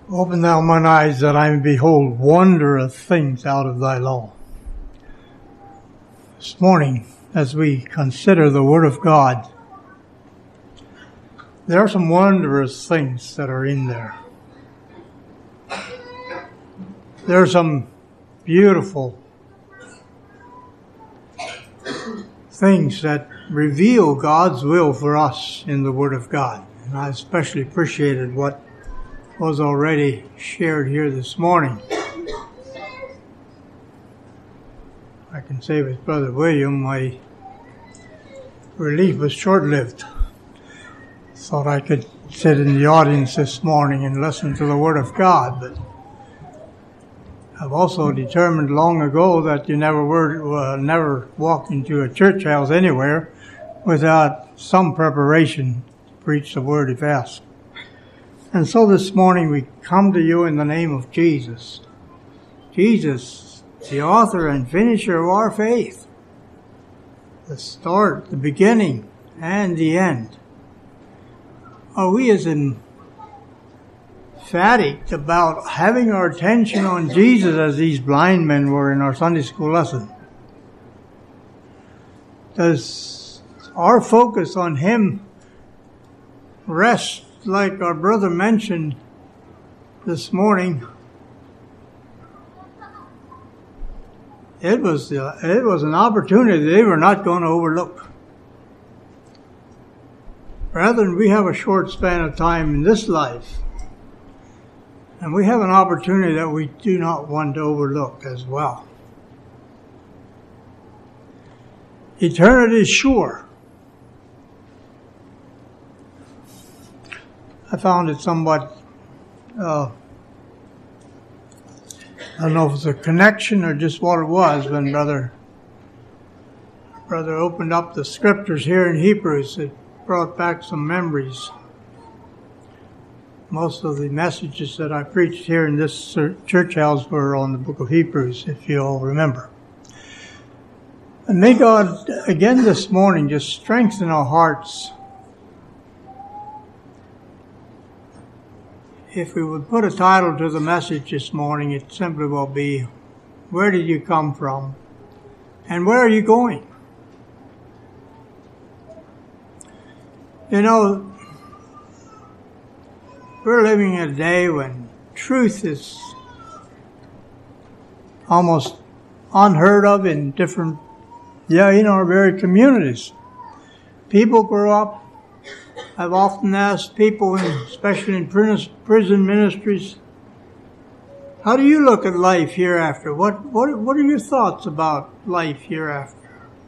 Open thou mine eyes that I may behold wondrous things out of thy law. This morning, as we consider the Word of God, there are some wondrous things that are in there. There are some beautiful things that reveal God's will for us in the Word of God. And I especially appreciated what was already shared here this morning. I can say with Brother William, my relief was short-lived. Thought I could sit in the audience this morning and listen to the Word of God, but I've also determined long ago that you never walk into a church house anywhere without some preparation to preach the Word if asked. And so this morning we come to you in the name of Jesus. Jesus, the author and finisher of our faith. The start, the beginning, and the end. Are we as emphatic about having our attention on Jesus as these blind men were in our Sunday school lesson? Does our focus on Him rest, like our brother mentioned this morning? It was an opportunity they were not going to overlook. Brethren, we have a short span of time in this life, and we have an opportunity that we do not want to overlook as well. Eternity is sure. I found it somewhat, I don't know if it's a connection or just what it was when brother opened up the scriptures here in Hebrews. It brought back some memories. Most of the messages that I preached here in this church house were on the book of Hebrews, if you all remember. And may God, again this morning, just strengthen our hearts. If we would put a title to the message this morning, it simply will be, where did you come from? And where are you going? You know, we're living in a day when truth is almost unheard of in in our very communities. People grow up. I've often asked people, especially in prison ministries, how do you look at life hereafter? What are your thoughts about life hereafter?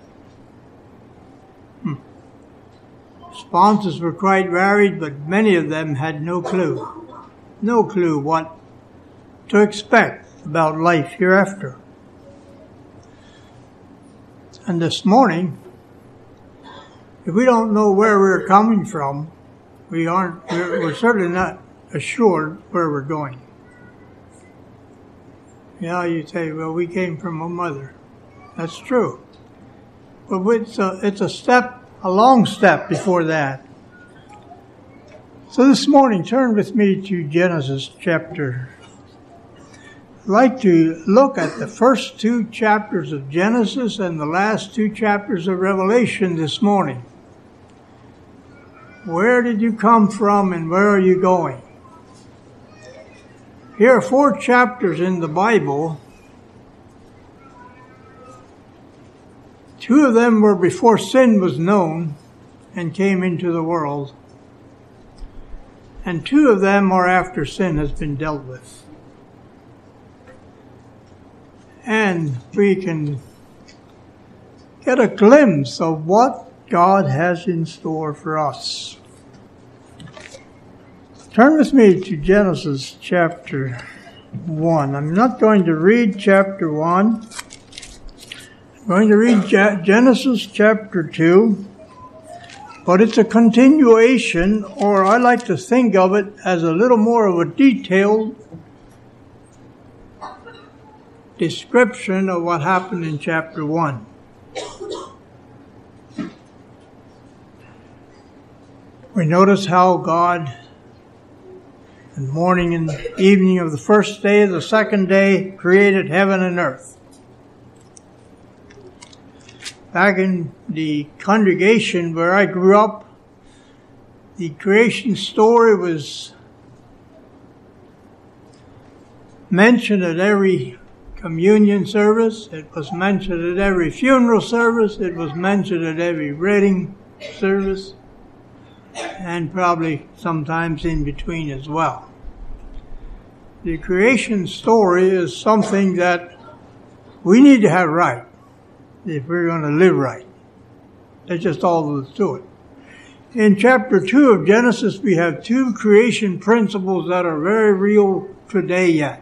Responses were quite varied, but many of them had no clue what to expect about life hereafter. And this morning, if we don't know where we're coming from, we're certainly not assured where we're going. Yeah, you say, well, we came from a mother. That's true. But it's a long step before that. So this morning, turn with me to Genesis chapter. I'd like to look at the first 2 chapters of Genesis and the last 2 chapters of Revelation this morning. Where did you come from and where are you going? Here are 4 chapters in the Bible. 2 of them were before sin was known and came into the world. And 2 of them are after sin has been dealt with. And we can get a glimpse of what God has in store for us. Turn with me to Genesis chapter 1. I'm not going to read chapter 1. I'm going to read Genesis chapter 2. But it's a continuation, or I like to think of it as a little more of a detailed description of what happened in chapter 1. We notice how God And morning and evening of the first day of the second day created heaven and earth. Back in the congregation where I grew up, the creation story was mentioned at every communion service. It was mentioned at every funeral service. It was mentioned at every wedding service, and probably sometimes in between as well. The creation story is something that we need to have right if we're going to live right. That's just all there is to it. In chapter 2 of Genesis, we have two creation principles that are very real today yet.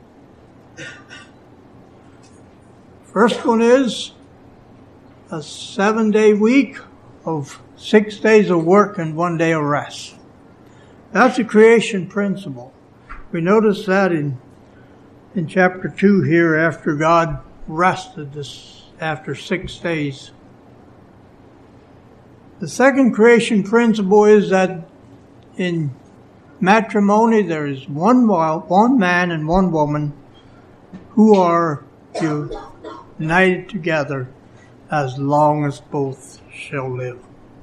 First one is a 7-day week of 6 days of work and 1 day of rest. That's a creation principle. We notice that in chapter 2 here, after God rested after 6 days. The second creation principle is that in matrimony there is one man and one woman who are united together as long as both shall live.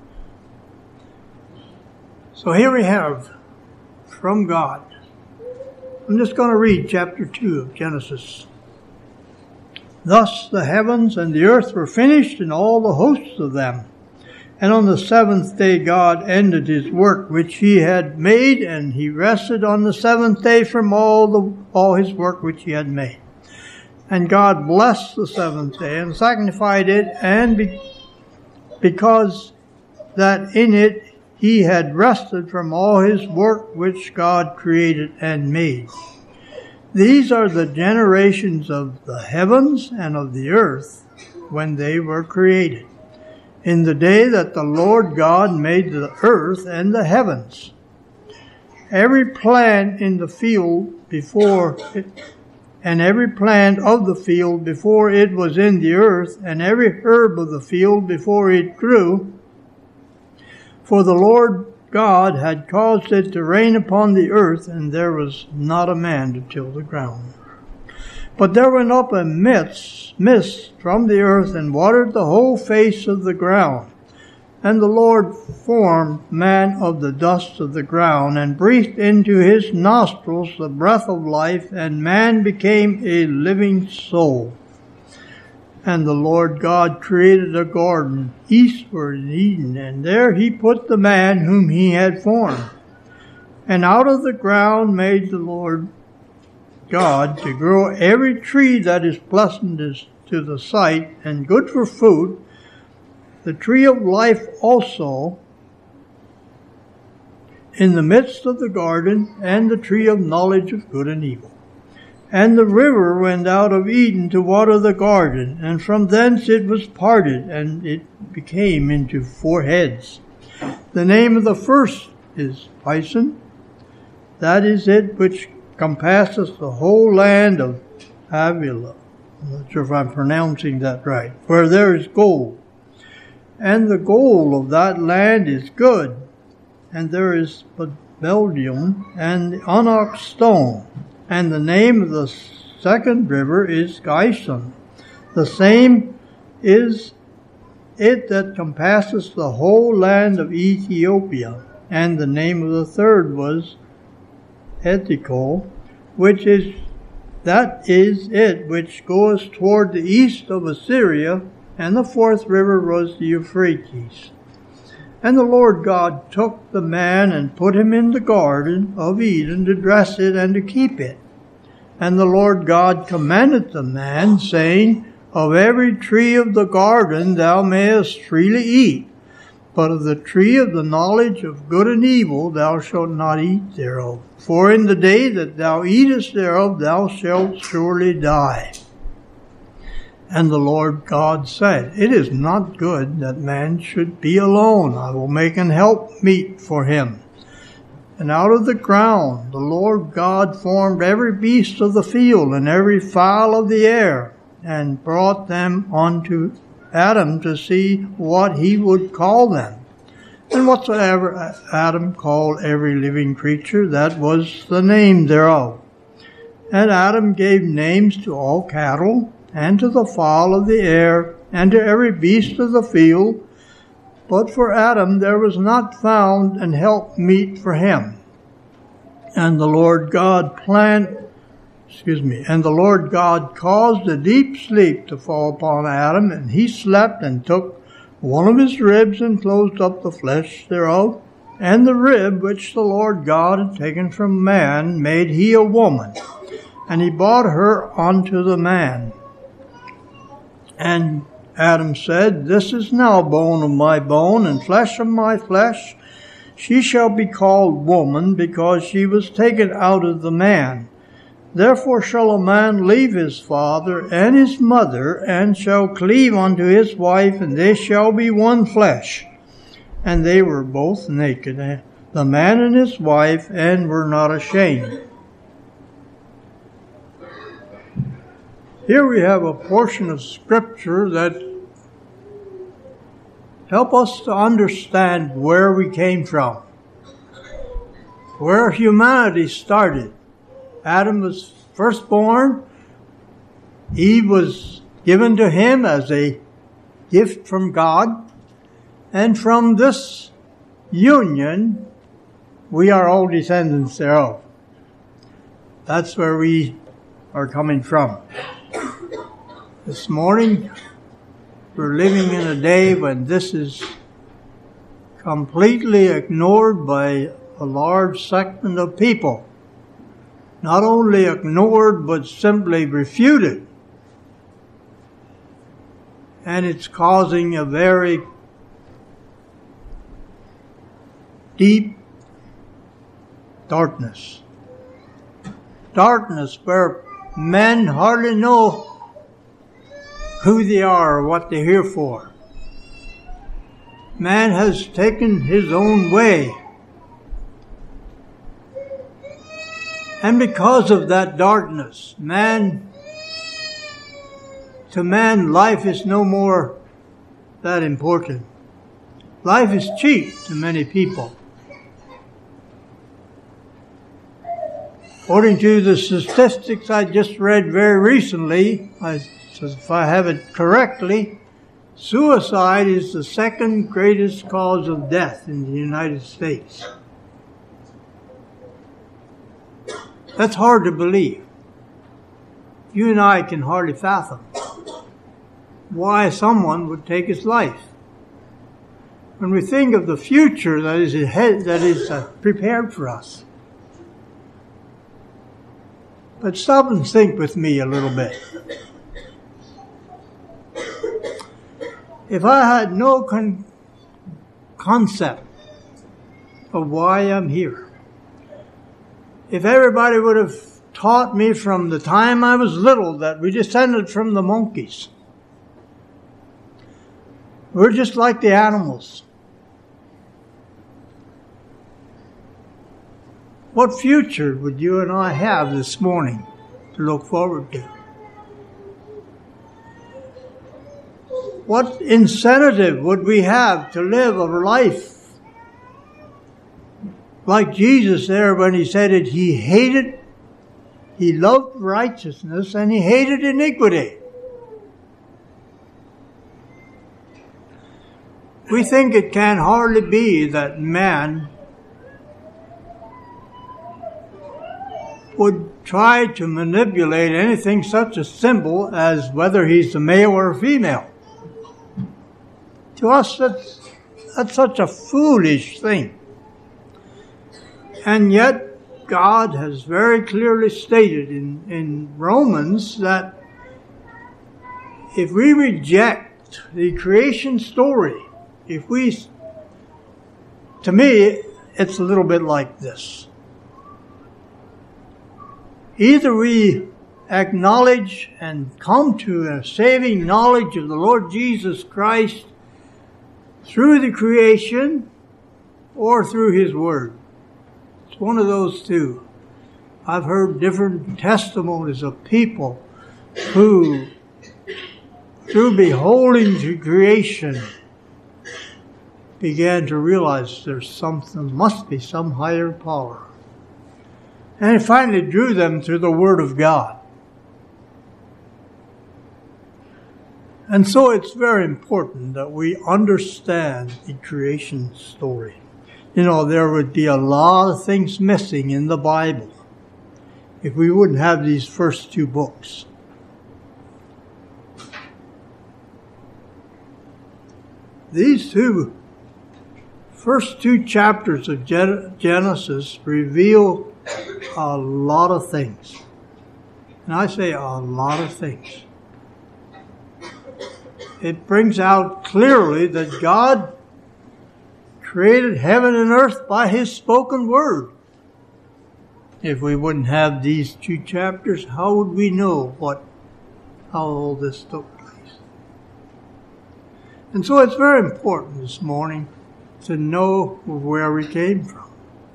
So here we have from God. I'm just going to read chapter 2 of Genesis. Thus the heavens and the earth were finished, and all the hosts of them. And on the seventh day God ended his work which he had made, and he rested on the seventh day from all his work which he had made. And God blessed the seventh day and sanctified it, and because that in it he had rested from all his work which God created and made. These are the generations of the heavens and of the earth when they were created, in the day that the Lord God made the earth and the heavens. Every plant in the field before it, and every plant of the field before it was in the earth, and every herb of the field before it grew. For the Lord God had caused it to rain upon the earth, and there was not a man to till the ground. But there went up a mist from the earth, and watered the whole face of the ground. And the Lord formed man of the dust of the ground, and breathed into his nostrils the breath of life, and man became a living soul. And the Lord God created a garden eastward in Eden, and there he put the man whom he had formed. And out of the ground made the Lord God to grow every tree that is pleasant to the sight, and good for food, the tree of life also in the midst of the garden, and the tree of knowledge of good and evil. And the river went out of Eden to water the garden, and from thence it was parted, and it became into 4 heads. The name of the first is Pison. That is it which compasses the whole land of Havilah. I'm not sure if I'm pronouncing that right. Where there is gold. And the gold of that land is good. And there is bdellium and the onyx stone. And the name of the second river is Gihon. The same is it that compasses the whole land of Ethiopia. And the name of the third was Ethicol, that is it which goes toward the east of Assyria. And the fourth river was the Euphrates. And the Lord God took the man and put him in the garden of Eden to dress it and to keep it. And the Lord God commanded the man, saying, Of every tree of the garden thou mayest freely eat, but of the tree of the knowledge of good and evil thou shalt not eat thereof. For in the day that thou eatest thereof thou shalt surely die. And the Lord God said, It is not good that man should be alone. I will make an help meet for him. And out of the ground the Lord God formed every beast of the field and every fowl of the air, and brought them unto Adam to see what he would call them. And whatsoever Adam called every living creature, that was the name thereof. And Adam gave names to all cattle, and to the fowl of the air, and to every beast of the field. But for Adam there was not found an help meet for him. And the Lord God caused a deep sleep to fall upon Adam, and he slept, and took one of his ribs, and closed up the flesh thereof. And the rib which the Lord God had taken from man made he a woman, and he brought her unto the man. And Adam said, This is now bone of my bone, and flesh of my flesh. She shall be called woman, because she was taken out of the man. Therefore shall a man leave his father and his mother, and shall cleave unto his wife, and they shall be one flesh. And they were both naked, the man and his wife, and were not ashamed. Here we have a portion of Scripture that help us to understand where we came from, where humanity started. Adam was firstborn. Eve was given to him as a gift from God. And from this union, we are all descendants thereof. That's where we are coming from. This morning, we're living in a day when this is completely ignored by a large segment of people. Not only ignored, but simply refuted. And it's causing a very deep darkness. Darkness where men hardly know who they are or what they're here for. Man has taken his own way. And because of that darkness, to man, life is no more that important. Life is cheap to many people. According to the statistics I just read very recently, if I have it correctly, suicide is the second greatest cause of death in the United States. That's hard to believe. You and I can hardly fathom why someone would take his life. When we think of the future that is prepared for us. But stop and think with me a little bit. If I had no concept of why I'm here, if everybody would have taught me from the time I was little that we descended from the monkeys, we're just like the animals. What future would you and I have this morning to look forward to? What incentive would we have to live a life like Jesus there when he said it? He loved righteousness and he hated iniquity. We think it can hardly be that man would try to manipulate anything such a simple as whether he's a male or a female. To us, that's such a foolish thing. And yet, God has very clearly stated in Romans that if we reject the creation story, to me, it's a little bit like this. Either we acknowledge and come to a saving knowledge of the Lord Jesus Christ through the creation or through His Word. It's one of those two. I've heard different testimonies of people who, through beholding the creation, began to realize must be some higher power. And it finally drew them to the Word of God. And so it's very important that we understand the creation story. You know, there would be a lot of things missing in the Bible if we wouldn't have these first two books. These first two chapters of Genesis reveal a lot of things. And I say a lot of things. It brings out clearly that God created heaven and earth by His spoken word. If we wouldn't have these two chapters, how would we know how all this took place? And so it's very important this morning to know where we came from.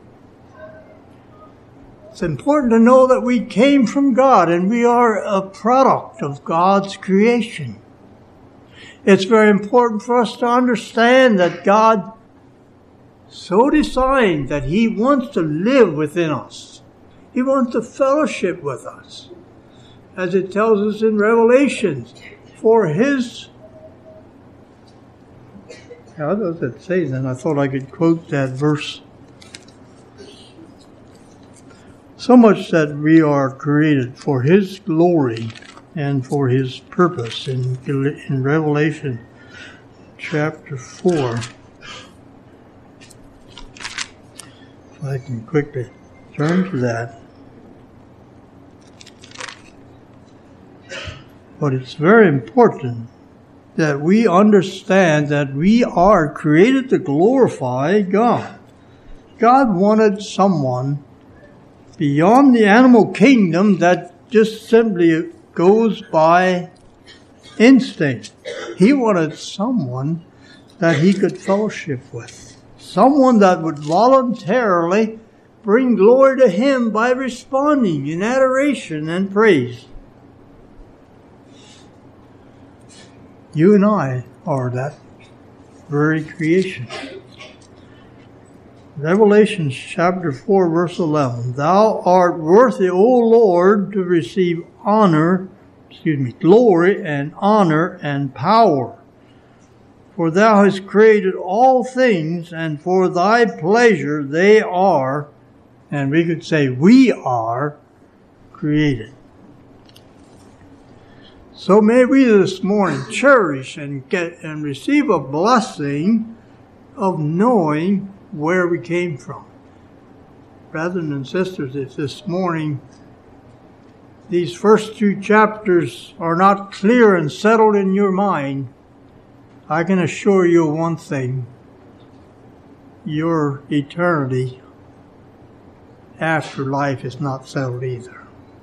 It's important to know that we came from God and we are a product of God's creation. It's very important for us to understand that God so designed that He wants to live within us. He wants to fellowship with us. As it tells us in Revelation, for His... How does it say then? I thought I could quote that verse. So much that we are created for His glory and for His purpose in Revelation chapter 4. If I can quickly turn to that. But it's very important that we understand that we are created to glorify God. God wanted someone beyond the animal kingdom that just simply goes by instinct. He wanted someone that He could fellowship with. Someone that would voluntarily bring glory to Him by responding in adoration and praise. You and I are that very creation. Revelation chapter 4 verse 11. Thou art worthy, O Lord, to receive glory and honor and power. For Thou hast created all things, and for Thy pleasure they are, and we could say we are, created. So may we this morning cherish and receive a blessing of knowing where we came from. Brothers and sisters, if this morning these first two chapters are not clear and settled in your mind, I can assure you one thing: your eternity after life is not settled either.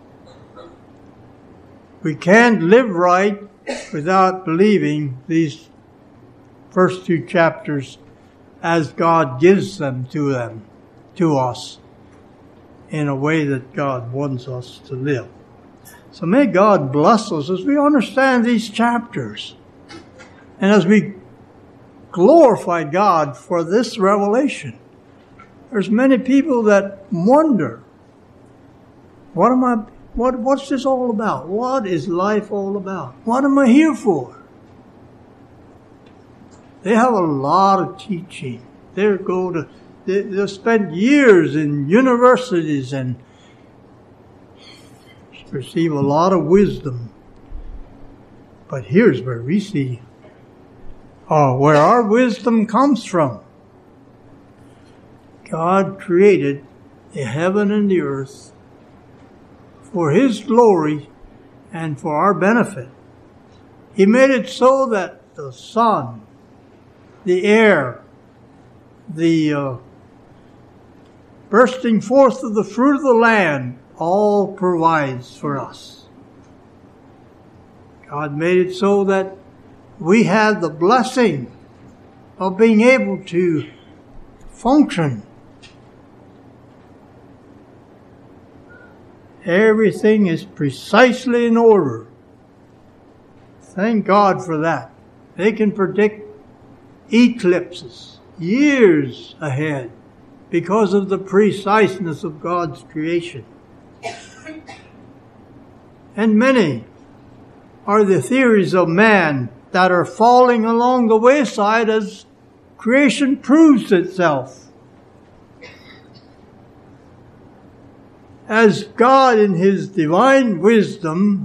We can't live right without believing these first two chapters as God gives them to us in a way that God wants us to live. So may God bless us as we understand these chapters and as we glorify God for this revelation. There's many people that wonder, what's this all about? What is life all about? What am I here for? They have a lot of teaching. They'll spend years in universities and receive a lot of wisdom. But here's where we see where our wisdom comes from. God created the heaven and the earth for His glory and for our benefit. He made it so that the sun, the air, the bursting forth of the fruit of the land all provides for us. God made it so that we have the blessing of being able to function. Everything is precisely in order. Thank God for that. They can predict eclipses. years ahead because of the preciseness of God's creation. And many are the theories of man that are falling along the wayside as creation proves itself. As God in His divine wisdom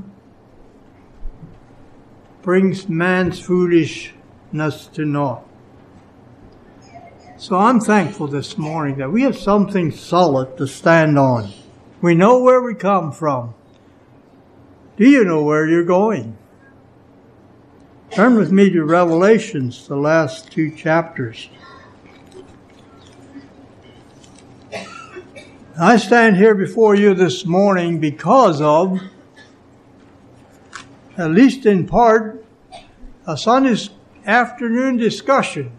brings man's foolishness to naught. So I'm thankful this morning that we have something solid to stand on. We know where we come from. Do you know where you're going? Turn with me to Revelations, the last 2 chapters. I stand here before you this morning because of, at least in part, a Sunday afternoon discussion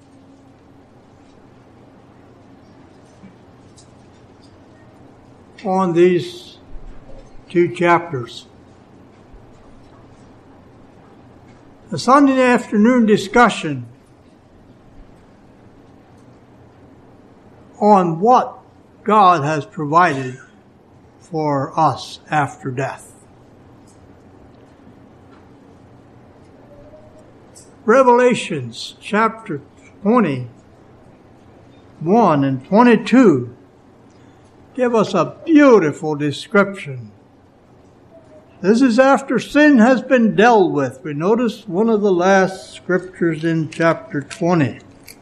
on these 2 chapters. A Sunday afternoon discussion on what God has provided for us after death. Revelations chapter 21 and 22 give us a beautiful description. This is after sin has been dealt with. We notice one of the last scriptures in chapter 20.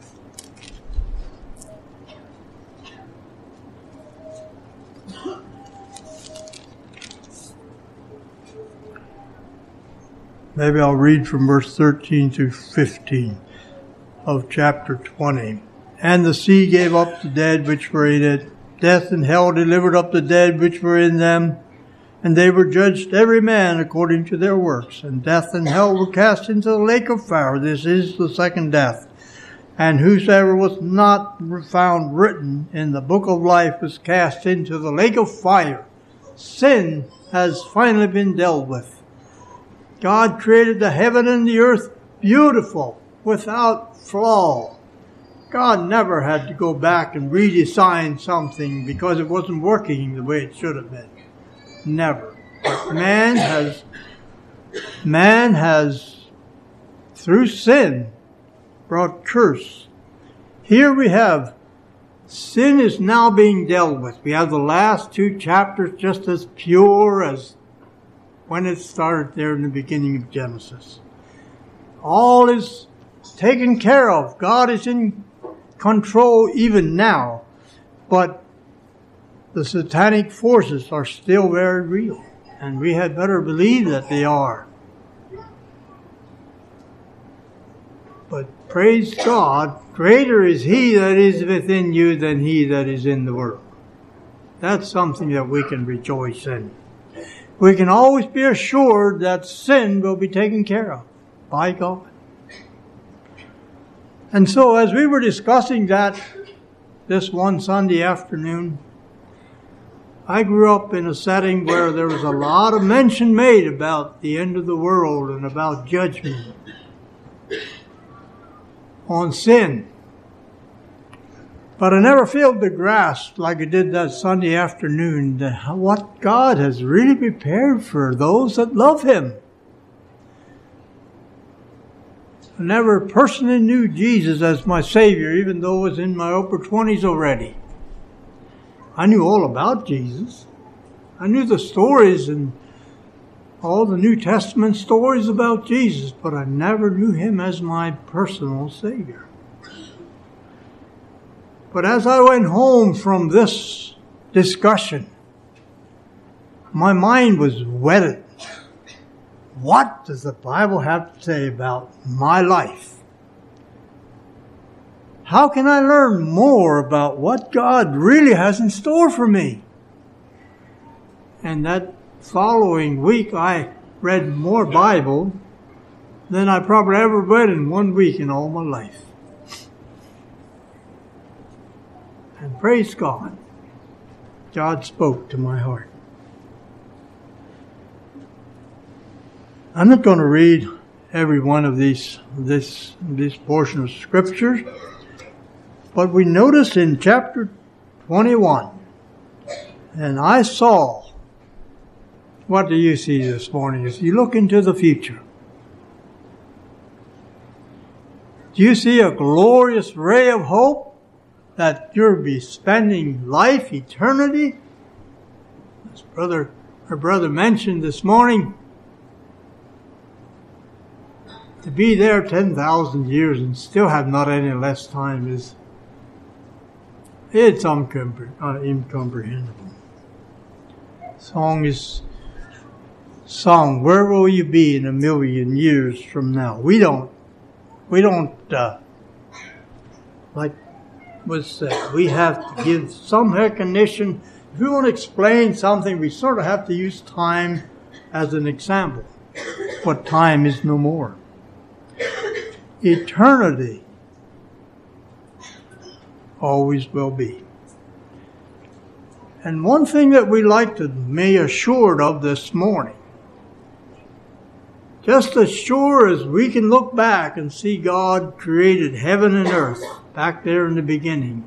Maybe I'll read from verse 13 through 15 of chapter 20. And the sea gave up the dead which were in it. Death and hell delivered up the dead which were in them. And they were judged every man according to their works. And death and hell were cast into the lake of fire. This is the second death. And whosoever was not found written in the book of life was cast into the lake of fire. Sin has finally been dealt with. God created the heaven and the earth beautiful, without flaw. God never had to go back and redesign something because it wasn't working the way it should have been. Never. But man has, through sin, brought curse. Here we have, sin is now being dealt with. We have the last 2 chapters just as pure as when it started there in the beginning of Genesis. All is taken care of. God is in control even now. But the satanic forces are still very real. And we had better believe that they are. But praise God, greater is He that is within you than he that is in the world. That's something that we can rejoice in. We can always be assured that sin will be taken care of by God. And so as we were discussing that this one Sunday afternoon, I grew up in a setting where there was a lot of mention made about the end of the world and about judgment on sin. But I never failed to grasp, like I did that Sunday afternoon, what God has really prepared for those that love Him. I never personally knew Jesus as my Savior, even though I was in my upper 20s already. I knew all about Jesus. I knew the stories and all the New Testament stories about Jesus, but I never knew Him as my personal Savior. But as I went home from this discussion, my mind was whetted. What does the Bible have to say about my life? How can I learn more about what God really has in store for me? And that following week, I read more Bible than I probably ever read in 1 week in all my life. And praise God, God spoke to my heart. I'm not going to read every one of this portion of Scripture, But we notice in chapter 21, and I saw, what do you see this morning as you look into the future? Do you see a glorious ray of hope that you'll be spending life, eternity? As our brother mentioned this morning, to be there 10,000 years and still have not any less time it's incomprehensible. Song is song. Where will you be in 1,000,000 years from now? We don't like was said. We have to give some recognition. If we want to explain something, we sort of have to use time as an example. But time is no more. Eternity always will be. And one thing that we like to be assured of this morning, just as sure as we can look back and see God created heaven and earth back there in the beginning,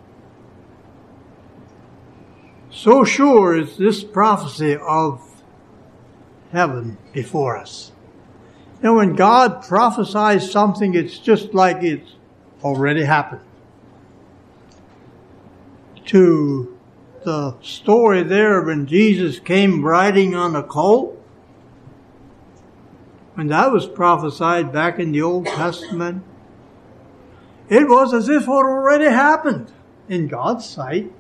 so sure is this prophecy of heaven before us. And when God prophesies something, it's just like it's already happened. To the story there when Jesus came riding on a colt, when that was prophesied back in the Old Testament, it was as if it already happened in God's sight.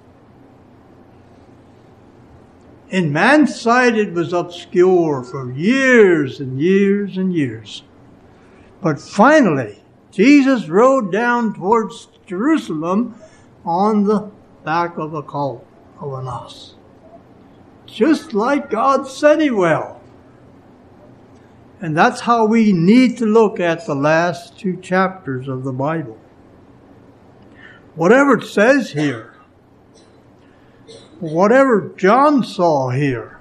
In man's sight, it was obscure for years and years and years. But finally, Jesus rode down towards Jerusalem on the back of a colt of an ass. Just like God said He will. And that's how we need to look at the last 2 chapters of the Bible. Whatever it says here, whatever John saw here,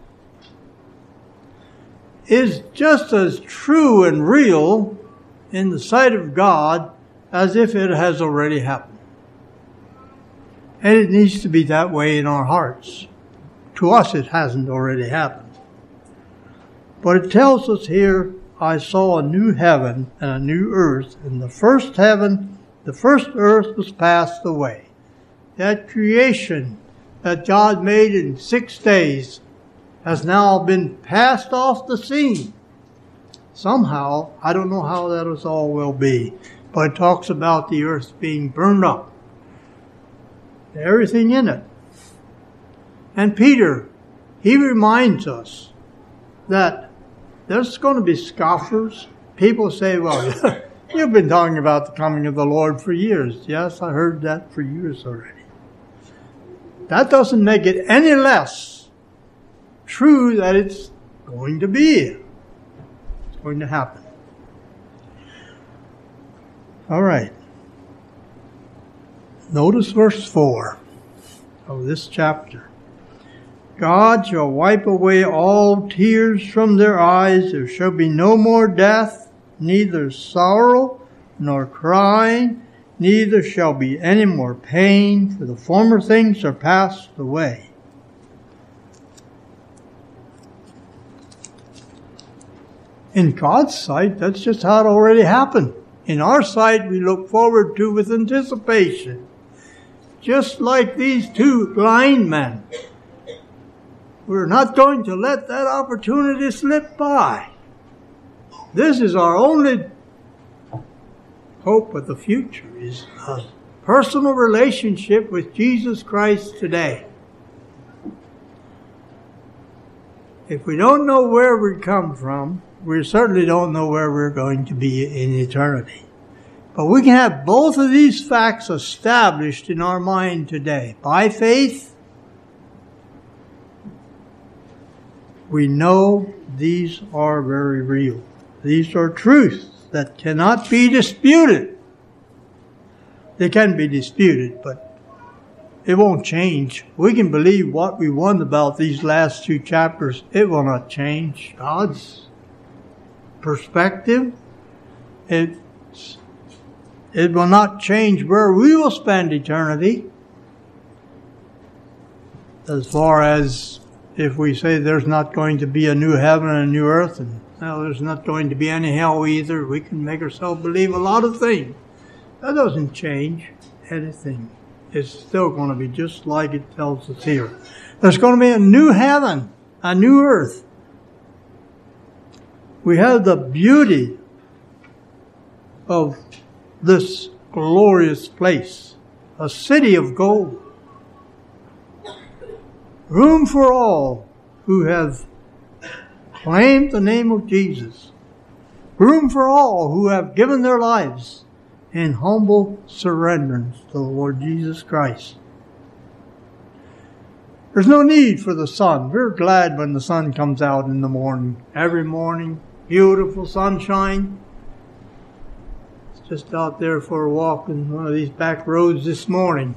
is just as true and real in the sight of God as if it has already happened. And it needs to be that way in our hearts. To us, it hasn't already happened. But it tells us here, I saw a new heaven and a new earth, and the first heaven, the first earth was passed away. That creation that God made in 6 days has now been passed off the scene. Somehow, I don't know how that all will be, but it talks about the earth being burned up. Everything in it. And Peter, he reminds us that there's going to be scoffers. People say, well, you've been talking about the coming of the Lord for years. Yes, I heard that for years already. That doesn't make it any less true that it's going to be. It's going to happen. All right. Notice verse 4 of this chapter. God shall wipe away all tears from their eyes. There shall be no more death, neither sorrow nor crying, neither shall be any more pain, for the former things are passed away. In God's sight, that's just how it already happened. In our sight, we look forward to with anticipation. Just like these 2 blind men. We're not going to let that opportunity slip by. This is our only hope of the future, is a personal relationship with Jesus Christ today. If we don't know where we come from, we certainly don't know where we're going to be in eternity. But we can have both of these facts established in our mind today. By faith, we know these are very real. These are truths that cannot be disputed. They can be disputed, but it won't change. We can believe what we want about these last 2 chapters. It will not change God's perspective. It's It will not change where we will spend eternity. As far as if we say there's not going to be a new heaven and a new earth, and well, there's not going to be any hell either, we can make ourselves believe a lot of things. That doesn't change anything. It's still going to be just like it tells us here. There's going to be a new heaven, a new earth. We have the beauty of this glorious place, a city of gold. Room for all who have claimed the name of Jesus. Room for all who have given their lives in humble surrenderance to the Lord Jesus Christ. There's no need for the sun. We're glad when the sun comes out in the morning. Every morning, beautiful sunshine. Just out there for a walk in one of these back roads this morning.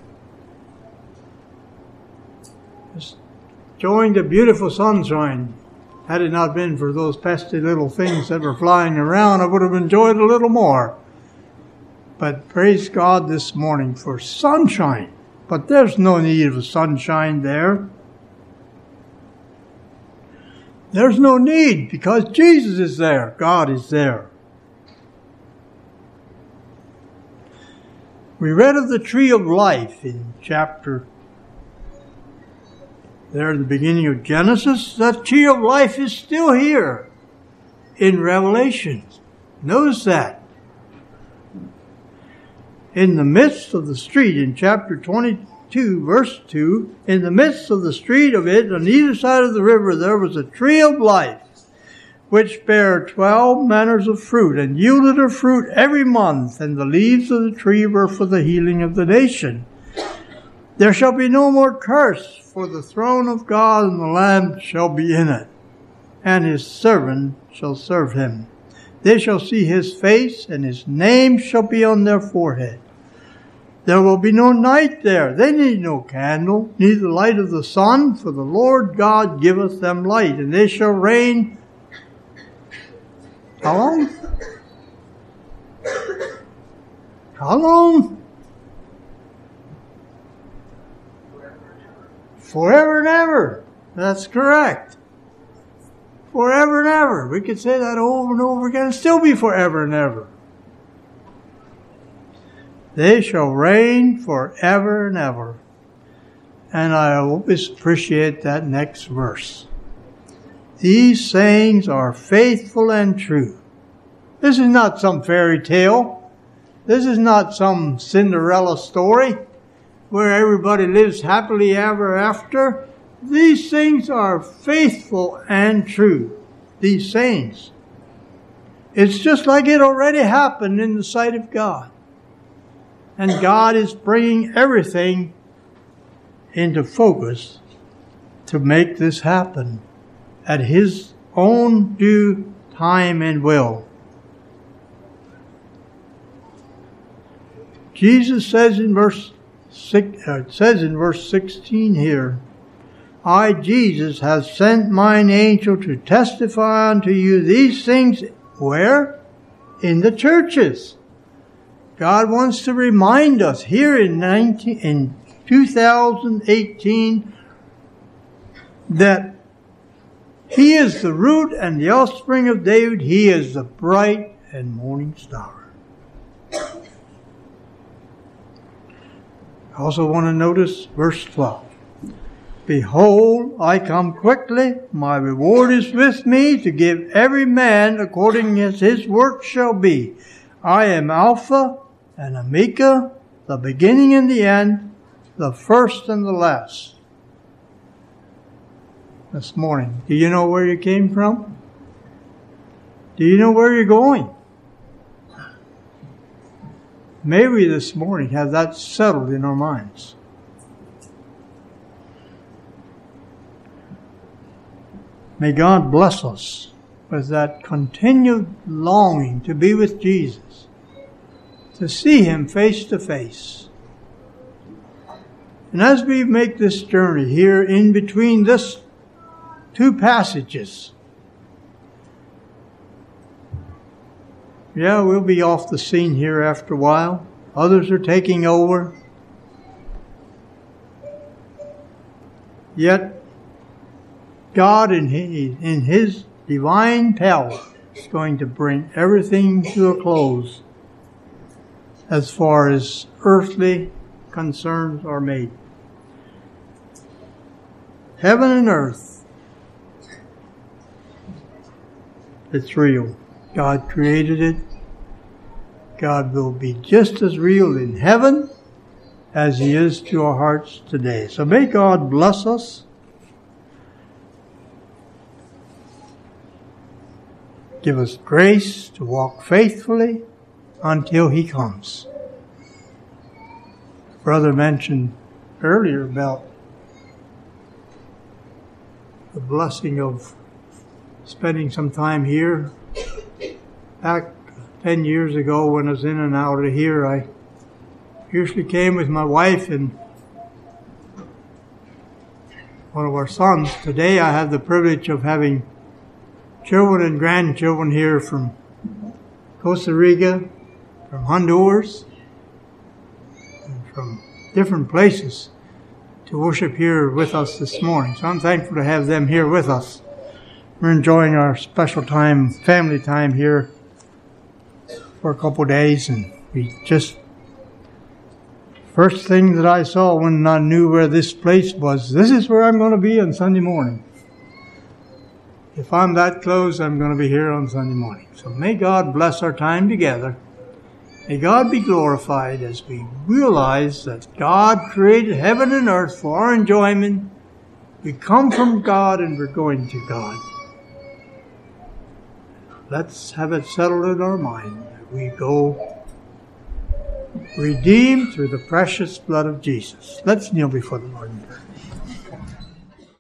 Just enjoying the beautiful sunshine. Had it not been for those pesky little things that were flying around, I would have enjoyed a little more. But praise God this morning for sunshine. But there's no need of sunshine there. There's no need because Jesus is there. God is there. We read of the tree of life in chapter, there at the beginning of Genesis. That tree of life is still here in Revelation. Notice that. In the midst of the street, in chapter 22, verse 2, in the midst of the street of it, on either side of the river, there was a tree of life, which bare 12 manners of fruit, and yielded her fruit every month, and the leaves of the tree were for the healing of the nation. There shall be no more curse, for the throne of God and the Lamb shall be in it, and his servant shall serve him. They shall see his face, and his name shall be on their forehead. There will be no night there. They need no candle, neither light of the sun, for the Lord God giveth them light, and they shall reign. How long? How long? Forever and ever. That's correct. Forever and ever. We could say that over and over again and still be forever and ever. They shall reign forever and ever. And I always appreciate that next verse. These sayings are faithful and true. This is not some fairy tale. This is not some Cinderella story where everybody lives happily ever after. These things are faithful and true. These sayings. It's just like it already happened in the sight of God. And God is bringing everything into focus to make this happen at His own due time and will. Jesus says in verse 16 here, I, Jesus, have sent mine angel to testify unto you these things. Where? In the churches. God wants to remind us here in 2018 that He is the root and the offspring of David. He is the bright and morning star. I also want to notice verse 12. Behold, I come quickly. My reward is with me to give every man according as his work shall be. I am Alpha and Omega, the beginning and the end, the first and the last. This morning, do you know where you came from? Do you know where you're going? May we this morning have that settled in our minds. May God bless us with that continued longing to be with Jesus, to see Him face to face. And as we make this journey here in between this two passages, Yeah, we'll be off the scene here after a while. Others are taking over. Yet, God in His divine power is going to bring everything to a close as far as earthly concerns are made. Heaven and earth, it's real. God created it. God will be just as real in heaven as He is to our hearts today. So may God bless us. Give us grace to walk faithfully until He comes. Brother mentioned earlier about the blessing of spending some time here. Back 10 years ago when I was in and out of here, I usually came with my wife and one of our sons. Today I have the privilege of having children and grandchildren here from Costa Rica, from Honduras, and from different places to worship here with us this morning. So I'm thankful to have them here with us. We're enjoying our special time, family time here for a couple of days, and first thing that I saw when I knew where this place was, this is where I'm going to be on Sunday morning. If I'm that close, I'm going to be here on Sunday morning. So may God bless our time together. May God be glorified as we realize that God created heaven and earth for our enjoyment. We come from God and we're going to God. Let's have it settled in our mind that we go redeemed through the precious blood of Jesus. Let's kneel before the Lord in prayer.